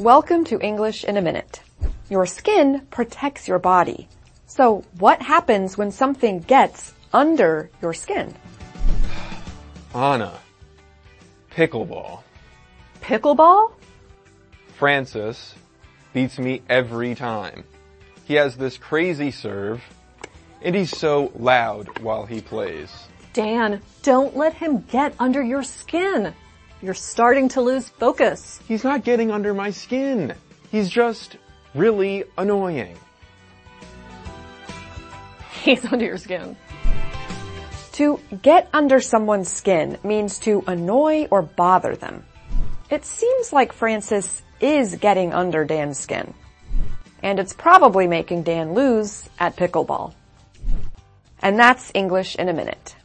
Welcome to English in a Minute. Your skin protects your body. So what happens when something gets under your skin? Anna. Pickleball. Pickleball? Francis beats me every time. He has this crazy serve, and he's so loud while he plays. Dan, don't let him get under your skin. You're starting to lose focus. He's not getting under my skin. He's just really annoying. He's under your skin. To get under someone's skin means to annoy or bother them. It seems like Francis is getting under Dan's skin. And it's probably making Dan lose at pickleball. And that's English in a Minute.